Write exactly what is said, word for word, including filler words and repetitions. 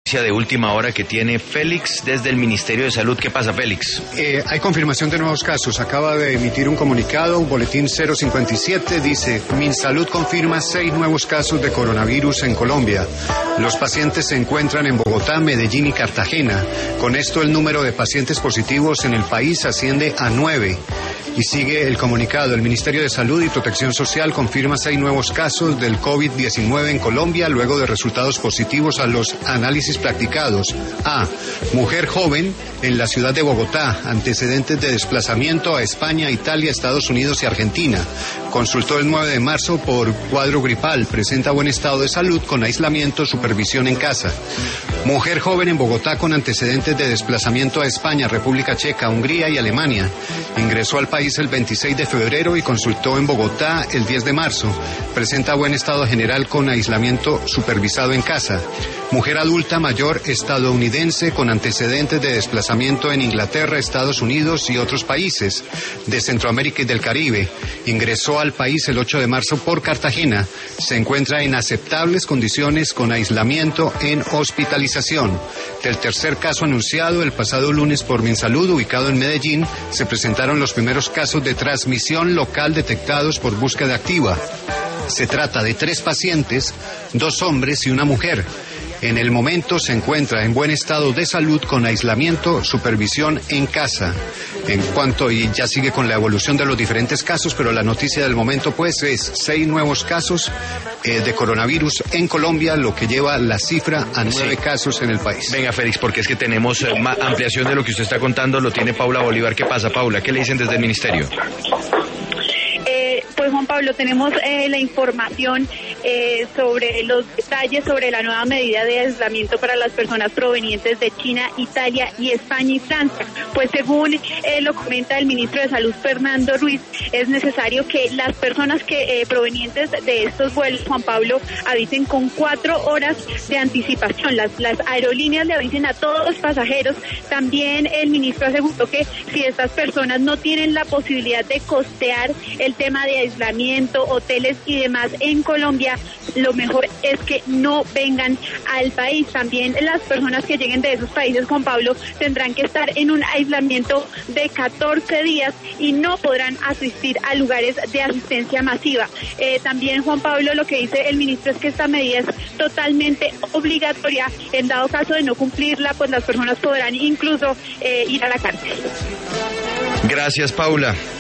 De última hora que tiene Félix desde el Ministerio de Salud. ¿Qué pasa, Félix? Eh, hay confirmación de nuevos casos. Acaba de emitir un comunicado, un boletín cero cincuenta y siete, dice: Minsalud confirma seis nuevos casos de coronavirus en Colombia. Los pacientes se encuentran en Bogotá, Medellín y Cartagena. Con esto el número de pacientes positivos en el país asciende a nueve. Y sigue el comunicado. El Ministerio de Salud y Protección Social confirma seis nuevos casos del COVID diecinueve en Colombia luego de resultados positivos a los análisis practicados. A. Mujer joven en la ciudad de Bogotá. Antecedentes de desplazamiento a España, Italia, Estados Unidos y Argentina. Consultó el nueve de marzo por cuadro gripal. Presenta buen estado de salud con aislamiento, supervisión en casa. Mujer joven en Bogotá con antecedentes de desplazamiento a España, República Checa, Hungría y Alemania. Ingresó al país el veintiséis de febrero y consultó en Bogotá el diez de marzo. Presenta buen estado general con aislamiento supervisado en casa. Mujer adulta mayor estadounidense con antecedentes de desplazamiento en Inglaterra, Estados Unidos y otros países de Centroamérica y del Caribe. Ingresó al país el ocho de marzo por Cartagena. Se encuentra en aceptables condiciones con aislamiento en hospitalización. Del tercer caso anunciado el pasado lunes por Minsalud, ubicado en Medellín, se presentaron los primeros casos de transmisión local detectados por búsqueda activa. Se trata de tres pacientes, dos hombres y una mujer. En el momento se encuentra en buen estado de salud con aislamiento, supervisión en casa. En cuanto, y ya sigue con la evolución de los diferentes casos, pero la noticia del momento pues es seis nuevos casos eh, de coronavirus en Colombia, lo que lleva la cifra a nueve sí. casos en el país. Venga, Félix, porque es que tenemos eh, más ampliación de lo que usted está contando, lo tiene Paula Bolívar. ¿Qué pasa, Paula? ¿Qué le dicen desde el ministerio? Pues Juan Pablo, tenemos eh, la información eh, sobre los detalles sobre la nueva medida de aislamiento para las personas provenientes de China, Italia y España y Francia. Pues según eh, lo comenta el ministro de Salud, Fernando Ruiz, es necesario que las personas que eh, provenientes de estos vuelos, Juan Pablo, avisen con cuatro horas de anticipación. Las, las aerolíneas le avisen a todos los pasajeros. También el ministro aseguró que si estas personas no tienen la posibilidad de costear el tema de aislamiento, hoteles y demás en Colombia, lo mejor es que no vengan al país. También las personas que lleguen de esos países, Juan Pablo, tendrán que estar en un aislamiento de catorce días y no podrán asistir a lugares de asistencia masiva. Eh, también, Juan Pablo, lo que dice el ministro es que esta medida es totalmente obligatoria. En dado caso de no cumplirla, pues las personas podrán incluso eh, ir a la cárcel. Gracias, Paula.